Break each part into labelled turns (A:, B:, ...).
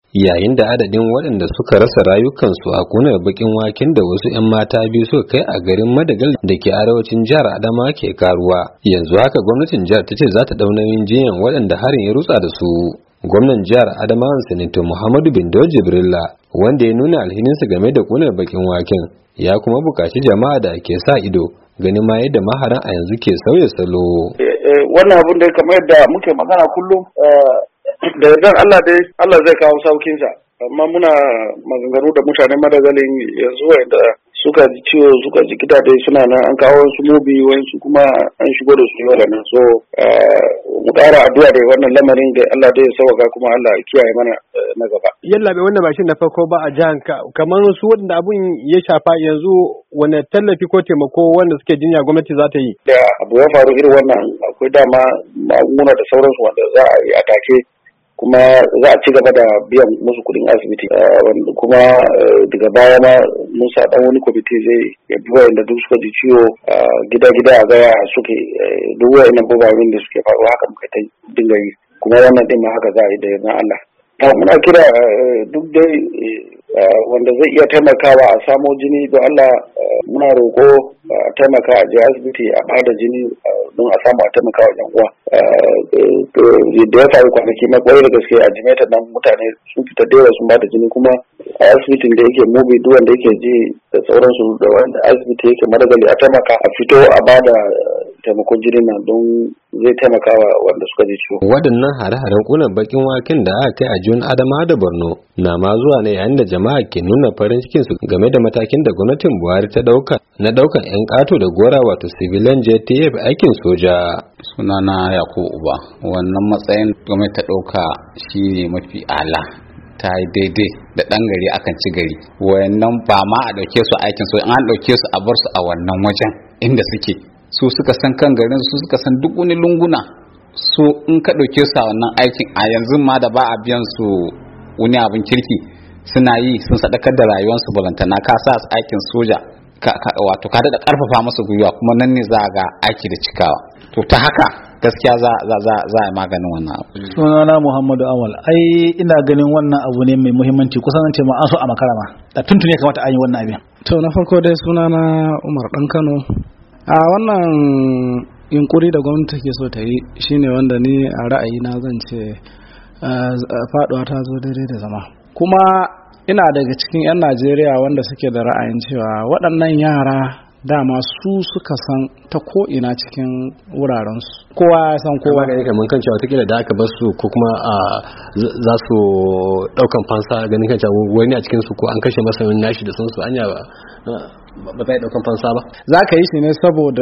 A: yayin da adadin waɗanda suka rasa rayukansu a kunar bakin waken da wasu 'yan mata biyu suka kai a garin Madagal da ke arewacin jihar Adamawa ke karuwa. Yanzu haka gwamnatin jihar ta ce za ta ɗau nauyin jiyan waɗanda harin ya rutsa da su. Gwamnan jihar Adamawa Sanato Muhammadu Bindo Jibrilla wanda ya nuna alhininsa game da kunar bakin waken ya kuma buƙaci jama'a da ke sa ido ganin ma yadda maharan a yanzu ke sauya salo.
B: Wannan abun da kamar yadda muke magana kullum da yardan Allah zai kawo saukinsa, amma muna maganganu da mutanen Madagalin yanzu wanda suka ji ciwo suka ji gidaje suna nan an kawo su mobi wasu kuma an shigo da su yau nan, so mu ƙara addu'a da wannan lamarin da Allah dai ya sauka kuma Allah ya kiyaye mana na gaba.
C: Yalla bai wannan ba shi na farko ba a jihar ka, kamar su wanda abun ya shafa yanzu wani tallafi ko taimako wanda suke jinya gwamnati za ta yi?
B: Da abu ya faru irin wannan akwai dama magunguna da sauransu wanda za a yi a take kuma za a ci gaba da biyan musu kudin asibiti, kuma daga baya ma mun sa dan wani kwamiti zai ya bi wayanda duk suka ji ciwo gida-gida a gaya suke duk wayannan bugarin da suke faruwa haka muka ta dinga yi, kuma wannan din ma haka za a yi da yardan Allah. Muna kira duk dai wanda zai iya taimakawa a samo jini don Allah, muna roƙo a taimaka a je asibiti a bada jini don a samu a taimaka wa yan uwa. Da ya faru kwanaki na kwarai da gaske a Jimeta nan mutane sun fita da yawa sun bada jini, kuma a asibitin da yake Mubi duk wanda yake ji da sauransu da wanda asibiti yake Madagali a taimaka a fito a bada taimakon jini nan don zai taimaka wa wanda suka ji ciwo.
A: Waɗannan hare-haren ƙunar bakin waken da aka kai a jihun Adamawa da Borno na ma zuwa ne yayin da jama'a ke nuna farin cikin su game da matakin da gwamnatin Buhari ta dauka na daukan 'yan ƙato da gora wato civilian JTF aikin soja.
D: Sunana Yakubu Uba, wannan matsayin gwamnati ta dauka shine mafi ala, ta yi daidai da ɗan gari akan ci gari. Wayannan ba ma a ɗauke su aikin soja, an ɗauke su a bar su a wannan wajen inda suke. Su suka san kan garin, su suka san duk wani lunguna. So in ka ɗauke su a wannan aikin a yanzu ma da ba a biyan su wani abin kirki suna yi, sun sadakar da rayuwarsu balantana ka sa su aikin soja wato ka da karfafa masa gwiwa, kuma nan ne za ga aiki da cikawa. To ta haka gaskiya za a yi maganin wannan abu.
E: Sunana Muhammadu Awal, ai ina ganin wannan abu ne mai muhimmanci, kusan ce ma an so a makara ma da tuntune kamata an yi wannan abin.
F: To na farko dai sunana Umar Dan Kano. A wannan yunkuri da gwamnati take so ta yi shine wanda ni a ra'ayina zan ce faduwa ta zo daidai da zama, kuma ina daga cikin 'yan Najeriya wanda suke da ra'ayin cewa waɗannan yara dama su suka san ta ko'ina cikin wurarensu, kowa ya san kowa.
A: Ganin kamar kan cewa watakila da aka bar su ko kuma za su ɗaukan fansa, ganin kan cewa wani a cikin su ko an kashe masa wani nashi da sun su anya ba za yi ɗaukan fansa ba.
F: Za ka yi shi ne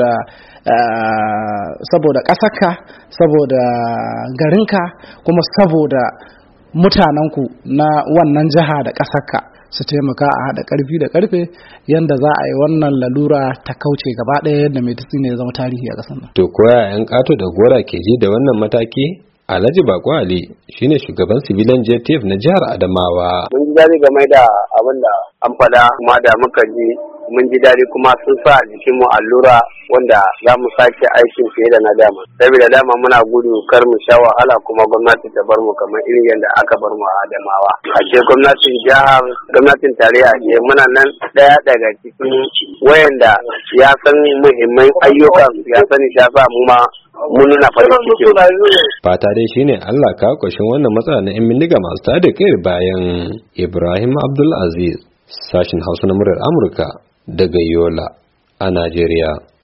F: saboda ƙasarka, saboda garinka, kuma saboda mutanenku na wannan jiha da ƙasarka su taimaka a haɗa ƙarfi da ƙarfe yadda za a yi wannan lalura ta kauce gaba ɗaya yadda mai ne ya zama tarihi a ƙasar nan.
A: To koya 'yan ƙato da gora ke ji da wannan mataki? Alhaji Bako Ali shine shugaban civilian JTF na jihar Adamawa.
G: Mun ji daɗi game da abin da an faɗa, kuma da muka ji mun ji daɗi, kuma sun sa a jikinmu allura wanda za mu sake aikin fiye da na dama. Saboda dama muna gudu kar mu sha wahala, kuma gwamnati ta bar mu kamar irin yadda aka bar mu a Adamawa. A ce gwamnatin jihar, gwamnatin tarayya ce muna nan ɗaya daga cikin wayanda ya san muhimman ayyukan ya sani shafa mu ma mun nuna farin ciki.
A: Fata dai shine Allah ka kwashin wannan matsala na 'yan bindiga masu tada kai bayan. Ibrahim Abdul Aziz, sashin Hausa na muryar Amurka daga Yola a Najeriya.